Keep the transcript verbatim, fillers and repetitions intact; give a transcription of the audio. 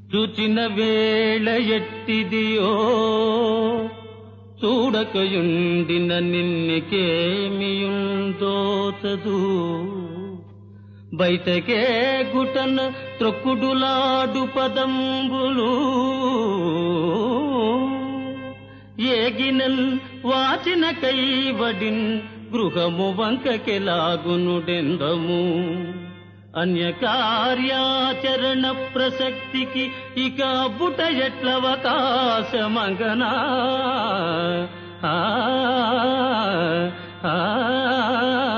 రుచిన వేళ ఎట్టిదియో చూడకయుండిన నిన్నకేమియుందోచదు బయటకే గుటన త్రొక్కుడులాడు పదంబులు ఏగినన్ వాచిన కైవడిన్ గృహము వంకకెలాగునుడెందము అన్య కార్యాచరణ ప్రసక్తికి ఇక బుట ఎట్లవకాశమంగనా ఆ ఆ